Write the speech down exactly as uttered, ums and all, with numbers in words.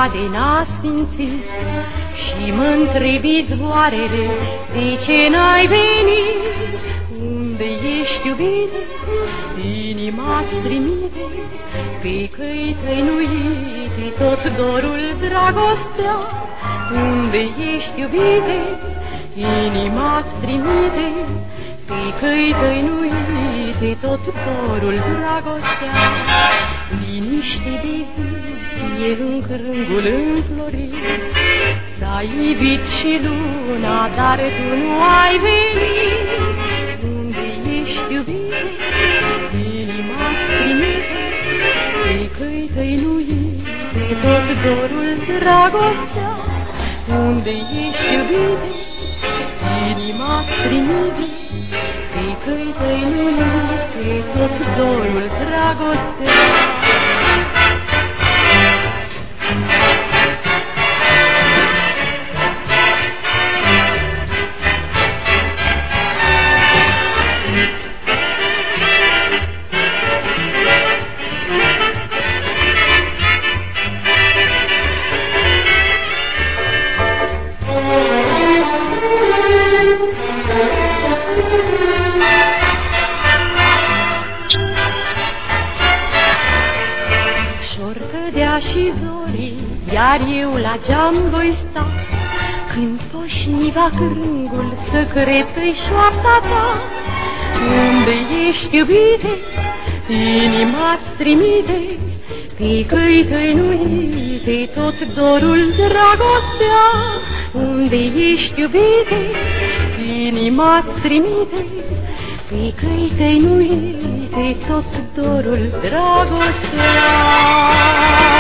de n-a sfințit și mă-ntrebi izvoarele, de ce n-ai venit? Unde ești, iubite? Inima-ți trimite pe căi tăi nuite tot dorul, dragostea. Unde ești, iubite? Inima-ți trimite pe căi tăi nuite tot dorul, dragostea. Liniște de vis e în crângul înflorit, s-a ivit și luna, dar tu nu ai venit. Unde ești, iubite? Inima-ți trimite pe căi tăi nuite tot dorul, dragostea. Unde ești, iubite? Inima-ți trimite pe căi tăi nuite tot dorul, dragostea. Și zorii, iar eu la geam voi sta, când foșniva crângul să cred că-i șoapta ta. Unde ești, iubite? Inima-ți trimite pe căi tăi nuite tot dorul, dragostea. Unde ești, iubite? Inima-ți trimite pe căi tăi nuite tot dorul, dragostea.